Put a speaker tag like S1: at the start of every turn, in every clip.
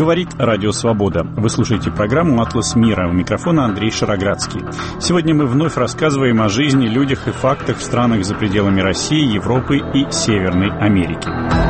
S1: Говорит Радио Свобода. Вы слушаете программу «Атлас мира». У микрофона Андрей Шароградский. Сегодня мы вновь рассказываем о жизни, людях и фактах в странах за пределами России, Европы и Северной Америки.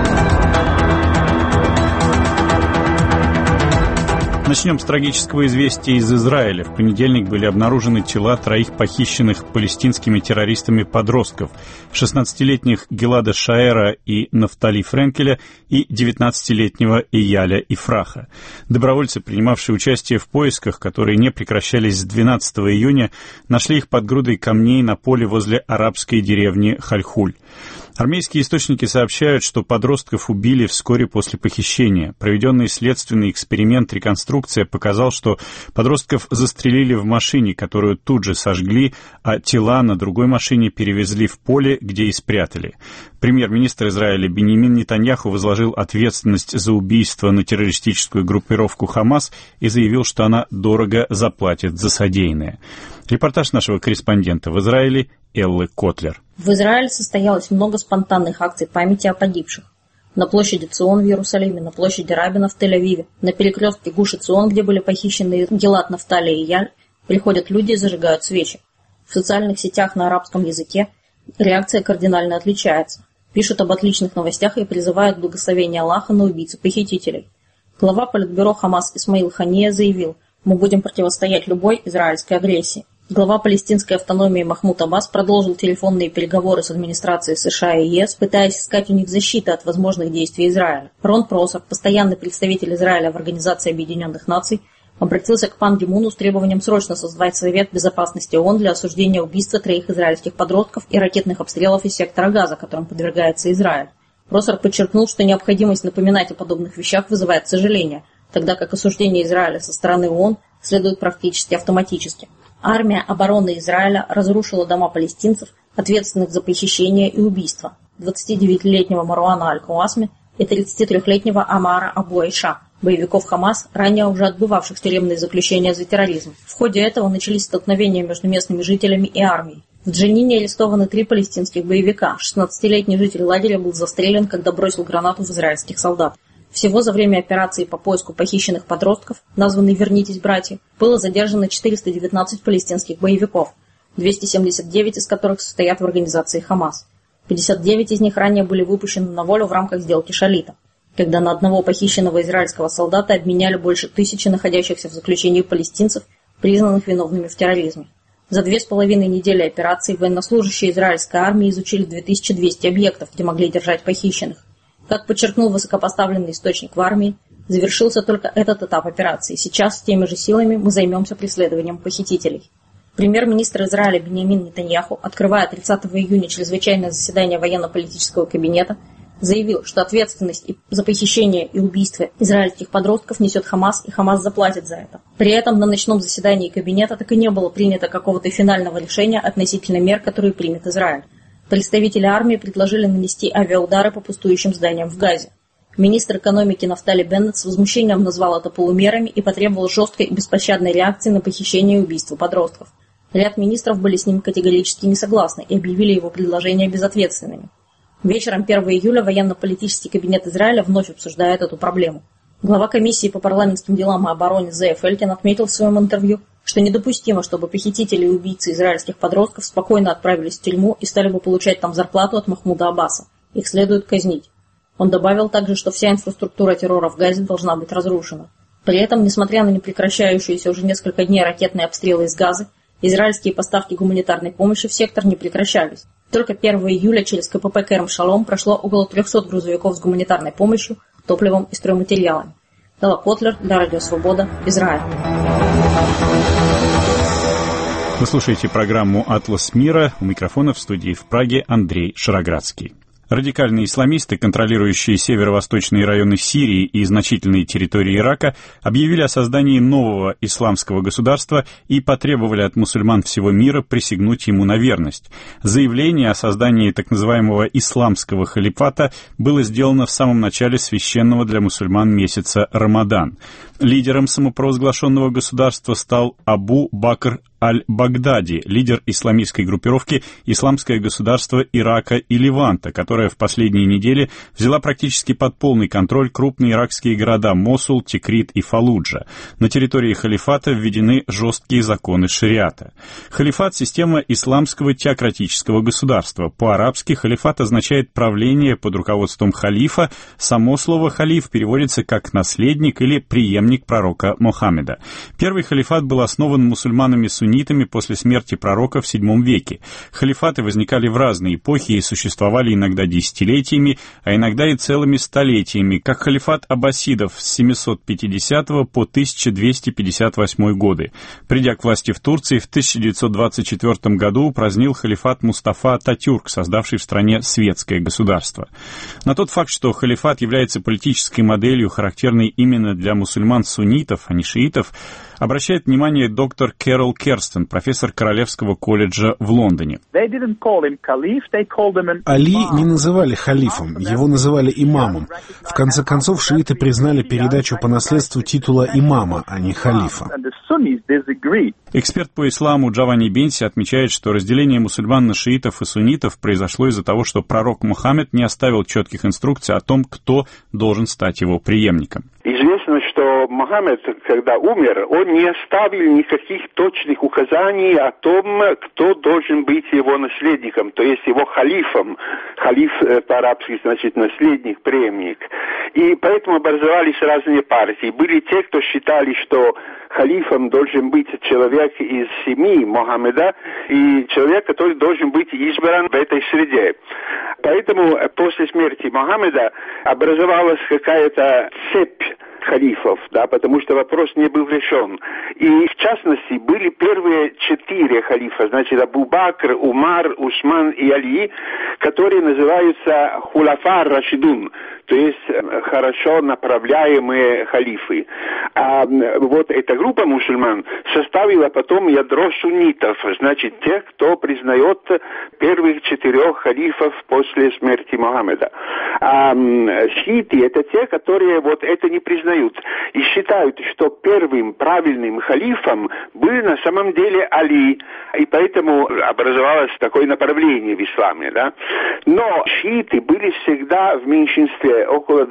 S1: Начнем с трагического известия из Израиля. В понедельник были обнаружены тела 3 похищенных палестинскими террористами подростков: 16-летних Гилада Шаэра и Нафтали Френкеля и 19-летнего Ияля Ифраха. Добровольцы, принимавшие участие в поисках, которые не прекращались с 12 июня, нашли их под грудой камней на поле возле арабской деревни Хальхуль. Армейские источники сообщают, что подростков убили вскоре после похищения. Проведенный следственный эксперимент-реконструкция показал, что подростков застрелили в машине, которую тут же сожгли, а тела на другой машине перевезли в поле, где и спрятали. Премьер-министр Израиля Биньямин Нетаньяху возложил ответственность за убийство на террористическую группировку «Хамас» и заявил, что она дорого заплатит за содеянное. Репортаж нашего корреспондента в Израиле Эллы Котлер.
S2: В Израиле состоялось много спонтанных акций памяти о погибших. На площади Цион в Иерусалиме, на площади Рабина в Тель-Авиве, на перекрестке Гуш Цион, где были похищены Гилад, Нафтали и Ияль, приходят люди и зажигают свечи. В социальных сетях на арабском языке реакция кардинально отличается. Пишут об отличных новостях и призывают благословения Аллаха на убийц-похитителей. Глава политбюро Хамас Исмаил Хания заявил: «Мы будем противостоять любой израильской агрессии». Глава палестинской автономии Махмуд Аббас продолжил телефонные переговоры с администрацией США и ЕС, пытаясь искать у них защиты от возможных действий Израиля. Рон Просер, постоянный представитель Израиля в Организации Объединенных Наций, обратился к Пан Ги Муну с требованием срочно создать Совет Безопасности ООН для осуждения убийства 3 израильских подростков и ракетных обстрелов из сектора Газа, которым подвергается Израиль. Просер подчеркнул, что необходимость напоминать о подобных вещах вызывает сожаление, тогда как осуждение Израиля со стороны ООН следует практически автоматически. Армия обороны Израиля разрушила дома палестинцев, ответственных за похищение и убийство: 29-летнего Маруана Аль-Куасми и 33-летнего Амара Абу-Айша, боевиков Хамас, ранее уже отбывавших тюремные заключения за терроризм. В ходе этого начались столкновения между местными жителями и армией. В Джанине арестованы 3 палестинских боевика. 16-летний житель лагеря был застрелен, когда бросил гранату в израильских солдат. Всего за время операции по поиску похищенных подростков, названной «Вернитесь, братья», было задержано 419 палестинских боевиков, 279 из которых состоят в организации Хамас. 59 из них ранее были выпущены на волю в рамках сделки Шалита, когда на одного похищенного израильского солдата обменяли больше 1000 находящихся в заключении палестинцев, признанных виновными в терроризме. За 2,5 недели операции военнослужащие израильской армии изучили 2200 объектов, где могли держать похищенных. Как подчеркнул высокопоставленный источник в армии, завершился только этот этап операции. Сейчас теми же силами мы займемся преследованием похитителей. Премьер-министр Израиля Биньямин Нетаньяху, открывая 30 июня чрезвычайное заседание военно-политического кабинета, заявил, что ответственность за похищение и убийство израильских подростков несет Хамас, и Хамас заплатит за это. При этом на ночном заседании кабинета так и не было принято какого-то финального решения относительно мер, которые примет Израиль. Представители армии предложили нанести авиаудары по пустующим зданиям в Газе. Министр экономики Нафтали Беннет с возмущением назвал это полумерами и потребовал жесткой и беспощадной реакции на похищение и убийство подростков. Ряд министров были с ним категорически не согласны и объявили его предложения безответственными. Вечером 1 июля военно-политический кабинет Израиля вновь обсуждает эту проблему. Глава комиссии по парламентским делам и обороне Зеев Элькин отметил в своем интервью, что недопустимо, чтобы похитители и убийцы израильских подростков спокойно отправились в тюрьму и стали бы получать там зарплату от Махмуда Аббаса. Их следует казнить. Он добавил также, что вся инфраструктура террора в Газе должна быть разрушена. При этом, несмотря на непрекращающиеся уже несколько дней ракетные обстрелы из Газы, израильские поставки гуманитарной помощи в сектор не прекращались. Только 1 июля через КПП Керем Шалом прошло около 300 грузовиков с гуманитарной помощью, топливом и стройматериалами. Элла Котлер для Радио Свобода, Израиль.
S1: Вы слушаете программу «Атлас мира». У микрофона в студии в Праге Андрей Шароградский. Радикальные исламисты, контролирующие северо-восточные районы Сирии и значительные территории Ирака, объявили о создании нового исламского государства и потребовали от мусульман всего мира присягнуть ему на верность. Заявление о создании так называемого исламского халифата было сделано в самом начале священного для мусульман месяца Рамадан. Лидером самопровозглашенного государства стал Абу Бакр аль-Багдади, лидер исламистской группировки «Исламское государство Ирака и Леванта», которая в последние недели взяла практически под полный контроль крупные иракские города Мосул, Тикрит и Фаллуджа. На территории халифата введены жесткие законы шариата. Халифат – система исламского теократического государства. По-арабски халифат означает правление под руководством халифа. Само слово «халиф» переводится как «наследник» или «преемник пророка Мухаммеда». Первый халифат был основан мусульманами-суннитами после смерти пророка в VII веке. Халифаты возникали в разные эпохи и существовали иногда десятилетиями, а иногда и целыми столетиями, как халифат аббасидов с 750 по 1258 годы. Придя к власти в Турции, в 1924 году упразднил халифат Мустафа Ататюрк, создавший в стране светское государство. На тот факт, что халифат является политической моделью, характерной именно для мусульман-суннитов, а не шиитов, обращает внимание доктор Кэрол Керстен, профессор Королевского колледжа в Лондоне.
S3: Али не называли халифом, его называли имамом. В конце концов, шииты признали передачу по наследству титула имама, а не халифа.
S1: Эксперт по исламу Джованни Бенси отмечает, что разделение мусульман на шиитов и суннитов произошло из-за того, что пророк Мухаммед не оставил четких инструкций о том, кто должен стать его преемником.
S4: Известно, что Мухаммед, когда умер, он не оставил никаких точных указаний о том, кто должен быть его наследником, то есть его халифом. Халиф по-арабски значит наследник, преемник. И поэтому образовались разные партии. Были те, кто считали, что халифом должен быть человек из семьи Мухаммеда и человек, который должен быть избран в этой среде. Поэтому после смерти Мухаммеда образовалась какая-то цепь халифов, да, потому что вопрос не был решен. И, в частности, были первые 4 халифа, значит, Абу Бакр, Умар, Усман и Али, которые называются хуляфа рашидун, то есть хорошо направляемые халифы. А вот эта группа мусульман составила потом ядро суннитов, значит, тех, кто признает первых 4 халифов после смерти Мухаммеда. А шииты — это те, которые вот это не признают и считают, что первым правильным халифом был на самом деле Али, и поэтому образовалось такое направление в исламе, да. Но шииты были всегда в меньшинстве, около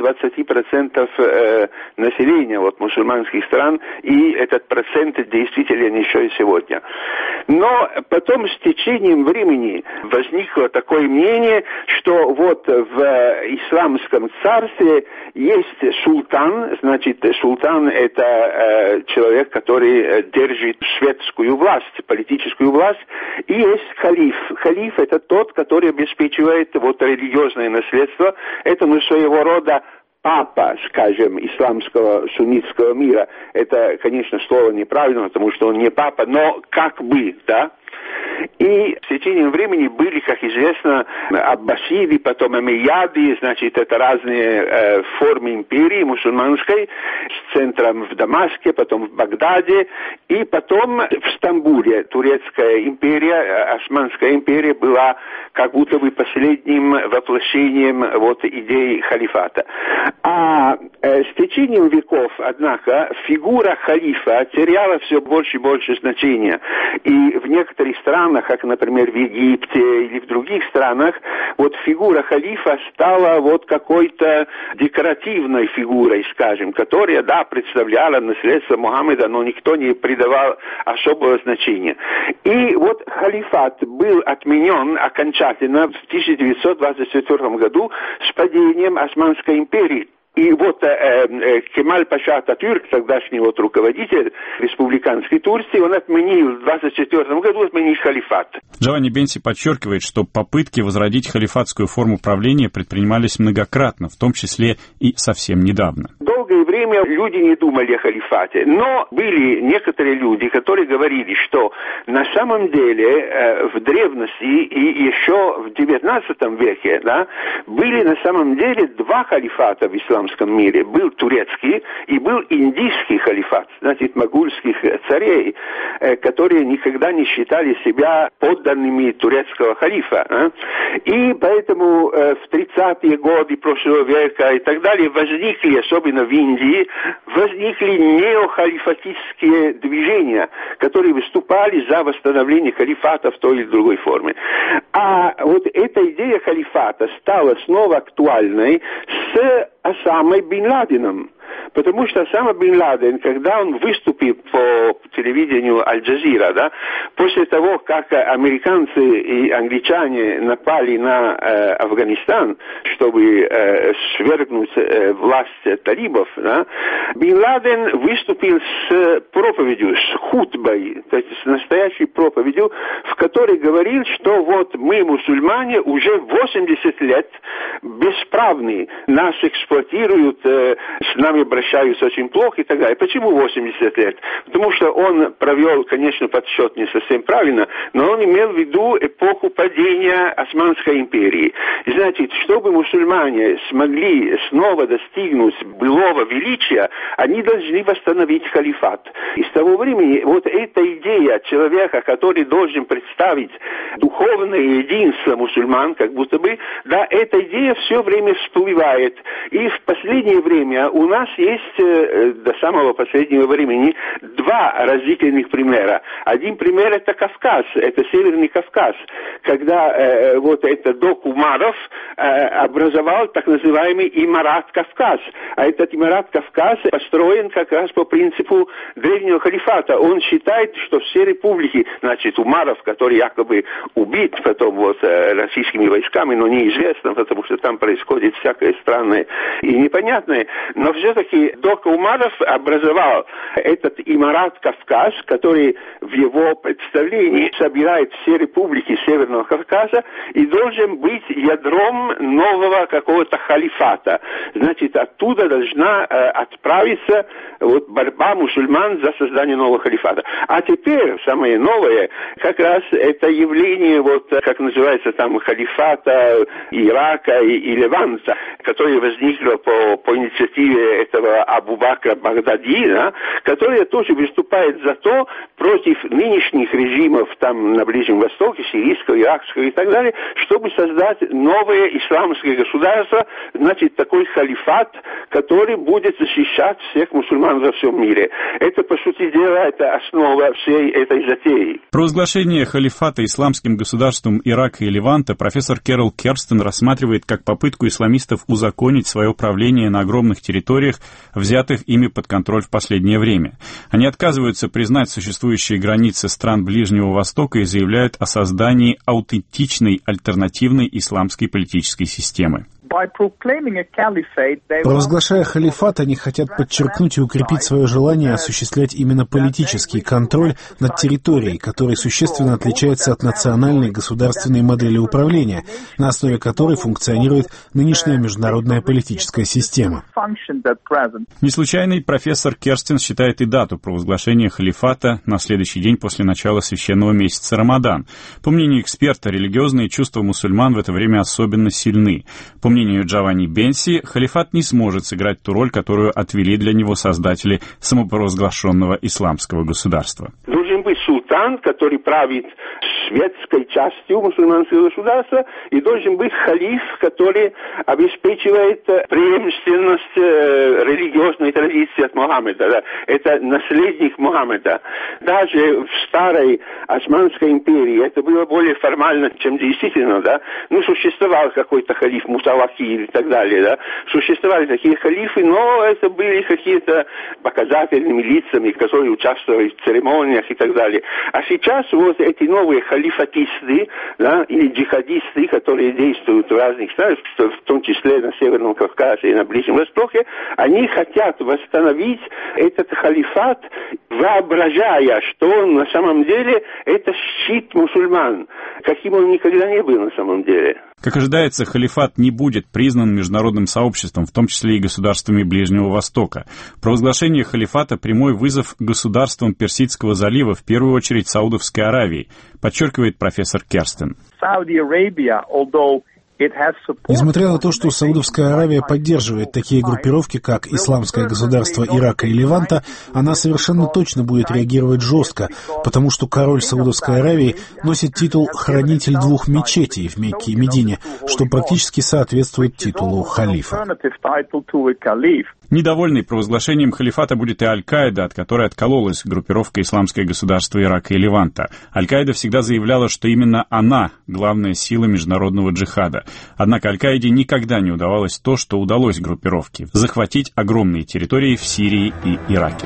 S4: 20% населения вот мусульманских стран, и этот процент действителен еще и сегодня. Но потом с течением времени возникло такое мнение, что вот в исламском царстве есть султан. Значит, султан — это человек, который держит светскую власть, политическую власть, и есть халиф. Халиф — это тот, который обеспечивает вот религиозное наследство. Это своего рода папа, скажем, исламского суннитского мира. Это, конечно, слово неправильно, потому что он не папа, но как бы, да. И с течением времени были, как известно, аббасиды, потом омейяды, значит, это разные формы империи мусульманской, с центром в Дамаске, потом в Багдаде, и потом в Стамбуле. Турецкая империя, Османская империя была как будто бы последним воплощением вот идеи халифата. А с течением веков, однако, фигура халифа теряла все больше и больше значения. И в некоторых странах, как, например, в Египте или в других странах, вот фигура халифа стала вот какой-то декоративной фигурой, скажем, которая, да, представляла наследство Мухаммеда, но никто не придавал особого значения. И вот халифат был отменен окончательно в 1924 году с падением Османской империи. И вот Кемаль Паша Ататюрк, тогдашний вот руководитель республиканской Турции, он отменил в 1924 году халифат.
S1: Джованни Бенси подчеркивает, что попытки возродить халифатскую форму правления предпринимались многократно, в том числе и совсем недавно.
S4: Долгое время люди не думали о халифате, но были некоторые люди, которые говорили, что на самом деле в древности и еще в XIX веке, да, были на самом деле 2 халифата в исламе. исламском мире. Был турецкий и был индийский халифат, значит, могульских царей, которые никогда не считали себя подданными турецкого халифа. И поэтому в 30-е годы прошлого века и так далее возникли, особенно в Индии, возникли неохалифатистские движения, которые выступали за восстановление халифата в той или другой форме. А вот эта идея халифата стала снова актуальной с Осамой бин Ладеном. Потому что Осама бин Ладен, когда он выступил по телевидению Аль-Джазира, да, после того, как американцы и англичане напали на Афганистан, чтобы свергнуть власть талибов, да, бин Ладен выступил с проповедью, с хутбой, то есть с настоящей проповедью, в которой говорил, что вот мы, мусульмане, уже 80 лет бесправны, нас эксплуатируют, с нами обращаются очень плохо и так далее. Почему 80 лет? Потому что он провел, конечно, подсчет не совсем правильно, но он имел в виду эпоху падения Османской империи. И, значит, чтобы мусульмане смогли снова достигнуть былого величия, они должны восстановить халифат. И с того времени вот эта идея человека, который должен представить духовное единство мусульман, как будто бы, да, эта идея все время всплывает. И в последнее время у нас есть до самого последнего времени два разительных примера. Один пример — это Кавказ, это Северный Кавказ, когда вот этот док Умаров образовал так называемый Имарат Кавказ. А этот Имарат Кавказ построен как раз по принципу древнего халифата. Он считает, что все республики, значит, Умаров, который якобы убит потом вот российскими войсками, но неизвестно, потому что там происходит всякое странное и непонятное, но все-таки док Умаров образовал этот Имарат Кавказ, который в его представлении собирает все республики Северного Кавказа и должен быть ядром нового какого-то халифата. Значит, оттуда должна отправиться вот борьба мусульман за создание нового халифата. А теперь самое новое, как раз это явление, вот как называется там, халифата Ирака и Леванта, которое возникло по инициативе этого Абу-Бакра Багдади, да, который тоже выступает за то, против нынешних режимов там на Ближнем Востоке, сирийского, иракского и так далее, чтобы создать новое исламское государство, значит, такой халифат, который будет защищать всех мусульман во всем мире. Это, по сути дела, это основа всей этой затеи.
S1: Провозглашение халифата исламским государством Ирака и Леванта профессор Кэрол Керстен рассматривает как попытку исламистов узаконить свое правление на огромных территориях, взятых ими под контроль в последнее время. Они отказываются признать существующие границы стран Ближнего Востока и заявляют о создании аутентичной альтернативной исламской политической системы.
S3: Провозглашая халифат, они хотят подчеркнуть и укрепить свое желание осуществлять именно политический контроль над территорией, который существенно отличается от национальной государственной модели управления, на основе которой функционирует нынешняя международная политическая система.
S1: Не случайный профессор Керстен считает и дату провозглашения халифата на следующий день после начала священного месяца Рамадан. По мнению эксперта, религиозные чувства мусульман в это время особенно сильны. По мнению Джованни Бенси, халифат не сможет сыграть ту роль, которую отвели для него создатели самопровозглашенного исламского государства.
S4: Должен быть султан, который правит светской частью мусульманского государства, и должен быть халиф, который обеспечивает преемственность религиозной традиции от Мухаммеда. Да. Это наследник Мухаммеда. Даже в старой Османской империи это было более формально, чем действительно. Да. Ну, существовал какой-то халиф Мутаваккиль и так далее. Да. Существовали такие халифы, но это были какие-то показательными лицами, которые участвовали в церемониях и так далее. А сейчас вот эти новые халифатисты, да, или джихадисты, которые действуют в разных странах, в том числе на Северном Кавказе и на Ближнем Востоке, они хотят восстановить этот халифат, воображая, что он на самом деле это щит мусульман, каким он никогда не был на самом деле.
S1: Как ожидается, халифат не будет признан международным сообществом, в том числе и государствами Ближнего Востока. Провозглашение халифата – прямой вызов государствам Персидского залива, в первую очередь Саудовской Аравии, подчеркивает профессор Керстен.
S3: Несмотря на то, что Саудовская Аравия поддерживает такие группировки, как Исламское государство Ирака и Леванта, она совершенно точно будет реагировать жестко, потому что король Саудовской Аравии носит титул «хранитель двух мечетей» в Мекке и Медине, что практически соответствует титулу халифа.
S1: Недовольной провозглашением халифата будет и Аль-Каида, от которой откололась группировка «Исламское государство Ирака и Леванта». Аль-Каида всегда заявляла, что именно она — главная сила международного джихада. Однако Аль-Каиде никогда не удавалось то, что удалось группировке — захватить огромные территории в Сирии и Ираке.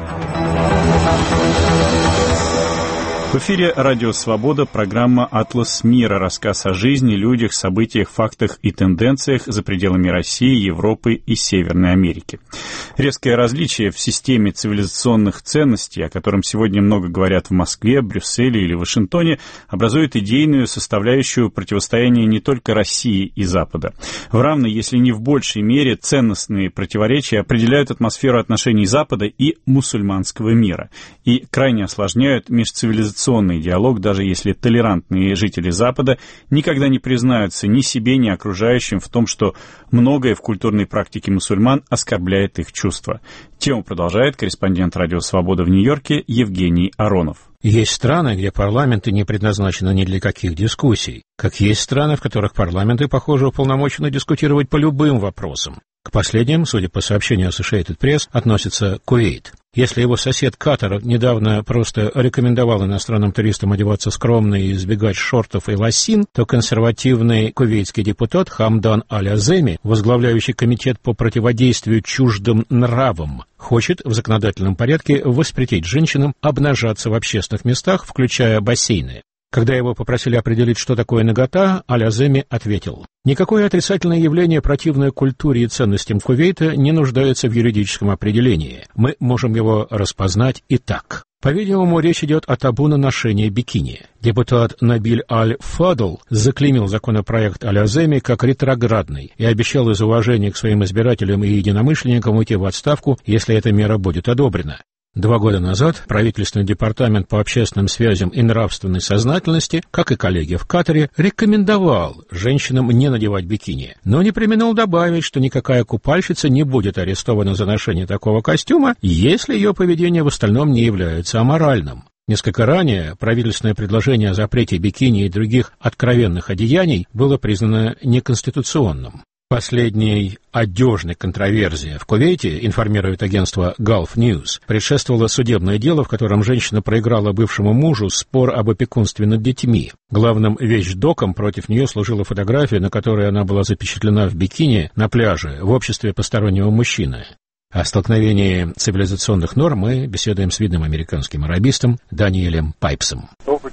S1: В эфире «Радио Свобода», программа «Атлас мира», рассказ о жизни, людях, событиях, фактах и тенденциях за пределами России, Европы и Северной Америки. Резкое различие в системе цивилизационных ценностей, о котором сегодня много говорят в Москве, Брюсселе или Вашингтоне, образует идейную составляющую противостояния не только России и Запада. В равной, если не в большей мере, ценностные противоречия определяют атмосферу отношений Запада и мусульманского мира и крайне осложняют межцивилизационный диалог, даже если толерантные жители Запада никогда не признаются ни себе, ни окружающим в том, что многое в культурной практике мусульман оскорбляет их чувства. Тему продолжает корреспондент «Радио Свобода» в Нью-Йорке Евгений Аронов.
S5: Есть страны, где парламенты не предназначены ни для каких дискуссий, как есть страны, в которых парламенты, похоже, уполномочены дискутировать по любым вопросам. К последним, судя по сообщению Associated Press, относится Кувейт. Если его сосед Катар недавно просто рекомендовал иностранным туристам одеваться скромно и избегать шортов и лосин, то консервативный кувейтский депутат Хамдан Аль-Аземи, возглавляющий комитет по противодействию чуждым нравам, хочет в законодательном порядке воспретить женщинам обнажаться в общественных местах, включая бассейны. Когда его попросили определить, что такое нагота, Аль-Аземи ответил: «Никакое отрицательное явление, противное культуре и ценностям Кувейта, не нуждается в юридическом определении. Мы можем его распознать и так». По-видимому, речь идет о табу на ношение бикини. Депутат Набиль Аль-Фадл заклеймил законопроект Аль-Аземи как ретроградный и обещал из уважения к своим избирателям и единомышленникам уйти в отставку, если эта мера будет одобрена. 2 года назад правительственный департамент по общественным связям и нравственной сознательности, как и коллеги в Катаре, рекомендовал женщинам не надевать бикини, но не преминул добавить, что никакая купальщица не будет арестована за ношение такого костюма, если ее поведение в остальном не является аморальным. Несколько ранее правительственное предложение о запрете бикини и других откровенных одеяний было признано неконституционным. Последней одежной контроверсии в Кувейте, информирует агентство Gulf News, предшествовало судебное дело, в котором женщина проиграла бывшему мужу спор об опекунстве над детьми. Главным вещдоком против нее служила фотография, на которой она была запечатлена в бикини на пляже в обществе постороннего мужчины. О столкновении цивилизационных норм мы беседуем с видным американским арабистом Даниэлем Пайпсом.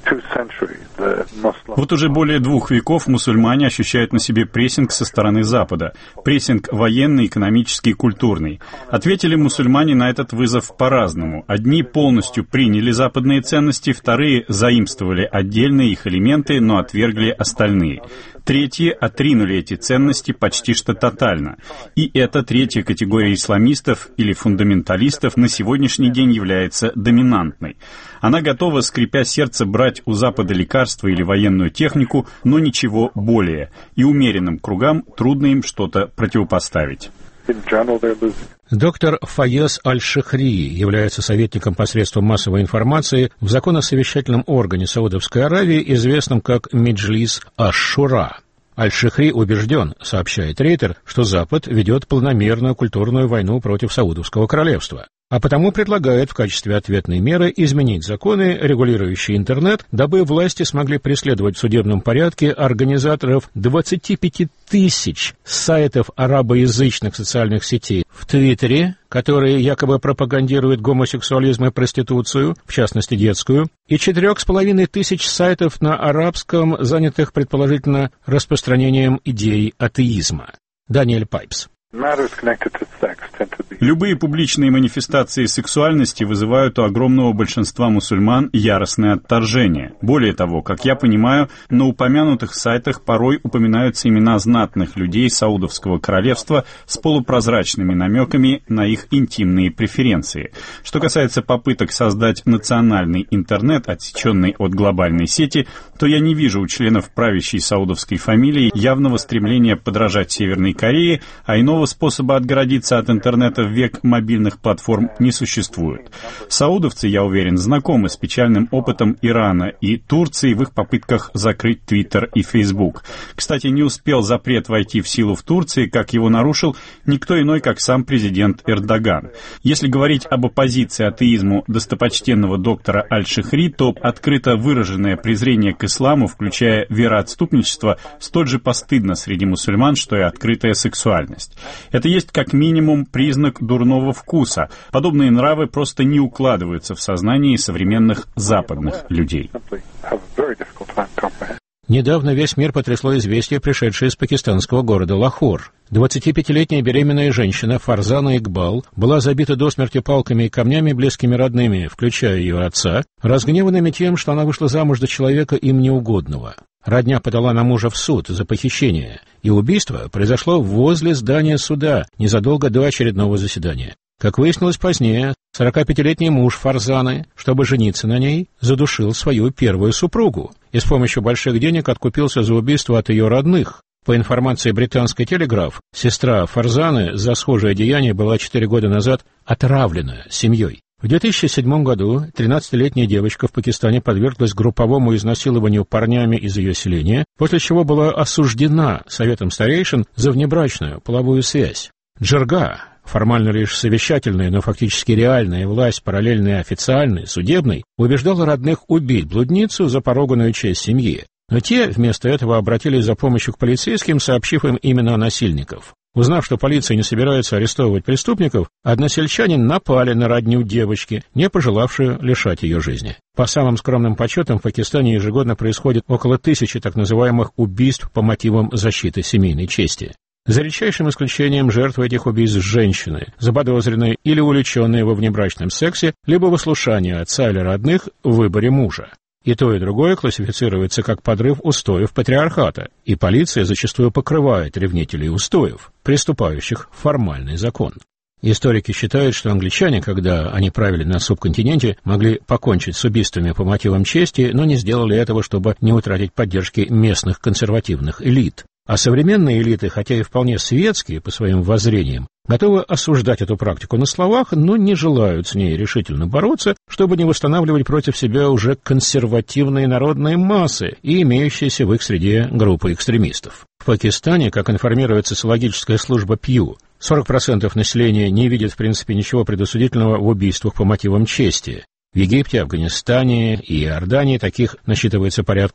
S1: Вот уже более 2 веков мусульмане ощущают на себе прессинг со стороны Запада. Прессинг военный, экономический и культурный. Ответили мусульмане на этот вызов по-разному. Одни полностью приняли западные ценности, вторые заимствовали отдельные их элементы, но отвергли остальные. Третьи отринули эти ценности почти что тотально. И эта третья категория исламистов или фундаменталистов на сегодняшний день является доминантной. Она готова, скрипя сердце, брать у Запада лекарства или военную технику, но ничего более. И умеренным кругам трудно им что-то противопоставить.
S5: Доктор Фаяз Аль-Шихри является советником посредством массовой информации в законосовещательном органе Саудовской Аравии, известном как Меджлис Аш-Шура. Аль-Шихри убежден, сообщает Рейтер, что Запад ведет планомерную культурную войну против Саудовского королевства, а потому предлагает в качестве ответной меры изменить законы, регулирующие интернет, дабы власти смогли преследовать в судебном порядке организаторов 25 тысяч сайтов арабоязычных социальных сетей в Твиттере, которые якобы пропагандируют гомосексуализм и проституцию, в частности детскую, и 4,5 тысяч сайтов на арабском, занятых предположительно распространением идей атеизма. Даниэль Пайпс.
S1: Любые публичные манифестации сексуальности вызывают у огромного большинства мусульман яростное отторжение. Более того, как я понимаю, на упомянутых сайтах порой упоминаются имена знатных людей Саудовского королевства с полупрозрачными намеками на их интимные преференции. Что касается попыток создать национальный интернет, отсеченный от глобальной сети, то я не вижу у членов правящей саудовской фамилии явного стремления подражать Северной Корее, а иного способа отгородиться от интернета в век мобильных платформ не существует. Саудовцы, я уверен, знакомы с печальным опытом Ирана и Турции в их попытках закрыть Твиттер и Фейсбук. Кстати, не успел запрет войти в силу в Турции, как его нарушил никто иной, как сам президент Эрдоган. Если говорить об оппозиции атеизму достопочтенного доктора Аль-Шихри, то открыто выраженное презрение к исламу, включая вероотступничество, столь же постыдно среди мусульман, что и открытая сексуальность. Это есть как минимум признак дурного вкуса. Подобные нравы просто не укладываются в сознании современных западных людей.
S5: Недавно весь мир потрясло известие, пришедшее из пакистанского города Лахор. 25-летняя беременная женщина Фарзана Игбал была забита до смерти палками и камнями близкими родными, включая ее отца, разгневанными тем, что она вышла замуж за человека им неугодного. Родня подала на мужа в суд за похищение, и убийство произошло возле здания суда незадолго до очередного заседания. Как выяснилось позднее, 45-летний муж Фарзаны, чтобы жениться на ней, задушил свою первую супругу и с помощью больших денег откупился за убийство от ее родных. По информации британской «Телеграф», сестра Фарзаны за схожее деяние была 4 года назад отравлена семьей. В 2007 году 13-летняя девочка в Пакистане подверглась групповому изнасилованию парнями из ее селения, после чего была осуждена Советом старейшин за внебрачную половую связь. Джирга, формально лишь совещательная, но фактически реальная власть, параллельной официальной, судебной, убеждала родных убить блудницу за поруганную честь семьи. Но те вместо этого обратились за помощью к полицейским, сообщив им имена насильников. Узнав, что полиция не собирается арестовывать преступников, односельчане напали на родню девочки, не пожелавшую лишать ее жизни. По самым скромным подсчетам, в Пакистане ежегодно происходит около 1000 так называемых убийств по мотивам защиты семейной чести. За редчайшим исключением жертвы этих убийств женщины, заподозренные или увлеченные во внебрачном сексе, либо в ослушании отца или родных в выборе мужа. И то, и другое классифицируется как подрыв устоев патриархата, и полиция зачастую покрывает ревнителей устоев, приступающих в формальный закон. Историки считают, что англичане, когда они правили на субконтиненте, могли покончить с убийствами по мотивам чести, но не сделали этого, чтобы не утратить поддержки местных консервативных элит. А современные элиты, хотя и вполне светские по своим воззрениям, готовы осуждать эту практику на словах, но не желают с ней решительно бороться, чтобы не восстанавливать против себя уже консервативные народные массы и имеющиеся в их среде группы экстремистов. В Пакистане, как информирует социологическая служба Pew, 40% населения не видит в принципе ничего предосудительного в убийствах по мотивам чести. В Египте, Афганистане и Иордании таких насчитывается порядка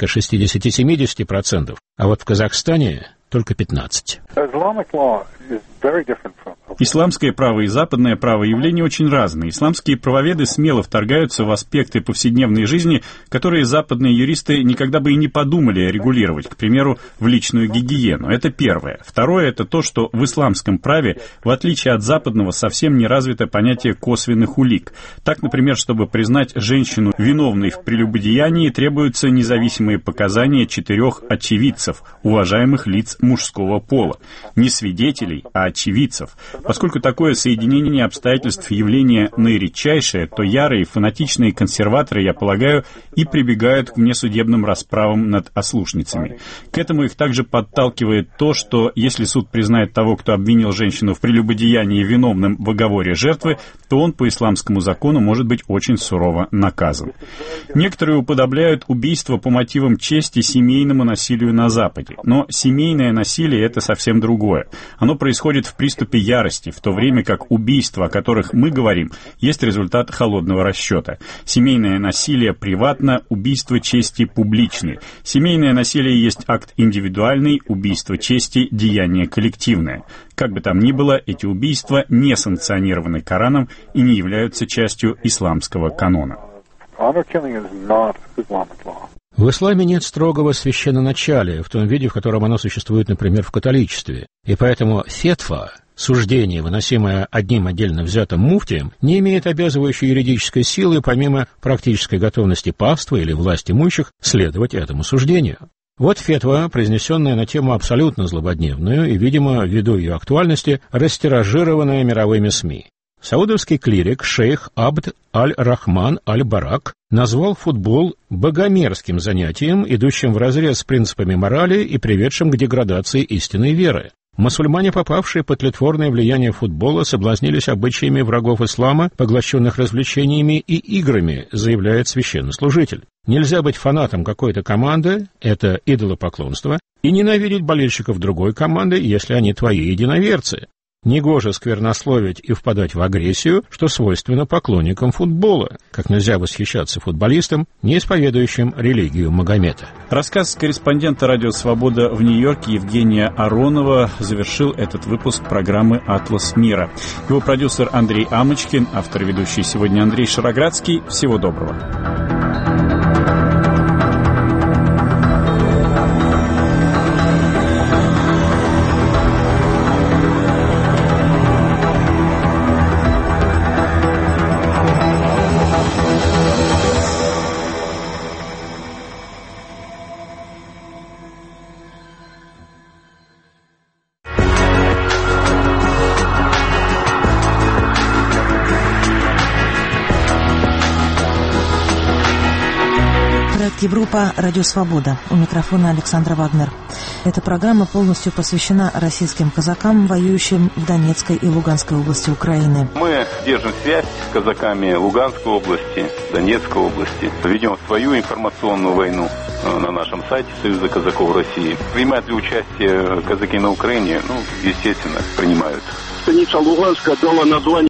S5: 60-70%, а вот в Казахстане только 15%.
S1: Исламское право и западное право явления очень разные. Исламские правоведы смело вторгаются в аспекты повседневной жизни, которые западные юристы никогда бы и не подумали регулировать, к примеру, в личную гигиену. Это первое. Второе – это то, что в исламском праве, в отличие от западного, совсем не развито понятие косвенных улик. Так, например, чтобы признать женщину виновной в прелюбодеянии, требуются независимые показания 4 очевидцев, уважаемых лиц мужского пола. Не свидетелей, а очевидцев. Поскольку такое соединение обстоятельств явление наиредчайшее, то ярые фанатичные консерваторы, я полагаю, и прибегают к внесудебным расправам над ослушницами. К этому их также подталкивает то, что если суд признает того, кто обвинил женщину в прелюбодеянии, виновным в оговоре жертвы, то он по исламскому закону может быть очень сурово наказан. Некоторые уподобляют убийство по мотивам чести семейному насилию на Западе. Но семейное насилие – это совсем другое. Оно происходит в приступе ярости, в то время как убийства, о которых мы говорим, есть результат холодного расчета. Семейное насилие приватно, убийство чести публичны. Семейное насилие есть акт индивидуальный, убийство чести – деяние коллективное. Как бы там ни было, эти убийства не санкционированы Кораном и не являются частью исламского канона.
S5: В исламе нет строгого священноначалия в том виде, в котором оно существует, например, в католичестве. И поэтому фетва, суждение, выносимое одним отдельно взятым муфтием, не имеет обязывающей юридической силы помимо практической готовности паства или власть имущих следовать этому суждению. Вот фетва, произнесенная на тему абсолютно злободневную и, видимо, ввиду ее актуальности, растиражированная мировыми СМИ. Саудовский клирик шейх Абд аль-Рахман аль-Барак назвал футбол богомерзким занятием, идущим вразрез с принципами морали и приведшим к деградации истинной веры. Мусульмане, попавшие под тлетворное влияние футбола, соблазнились обычаями врагов ислама, поглощенных развлечениями и играми, заявляет священнослужитель. Нельзя быть фанатом какой-то команды, это идолопоклонство, и ненавидеть болельщиков другой команды, если они твои единоверцы. Негоже сквернословить и впадать в агрессию, что свойственно поклонникам футбола, как нельзя восхищаться футболистом, не исповедующим религию Магомета.
S1: Рассказ корреспондента «Радио Свобода» в Нью-Йорке Евгения Аронова завершил этот выпуск программы «Атлас мира». Его продюсер Андрей Амочкин, автор и ведущий сегодня Андрей Шароградский. Всего доброго.
S6: Европа, Радио Свобода. У микрофона Александра Вагнер. Эта программа полностью посвящена российским казакам, воюющим в Донецкой и Луганской области Украины.
S7: Мы держим связь с казаками Луганской области, Донецкой области. Ведем свою информационную войну на нашем сайте Союза казаков России. Принимают ли участие казаки на Украине? Естественно, принимают.
S8: Станица Луганская дала название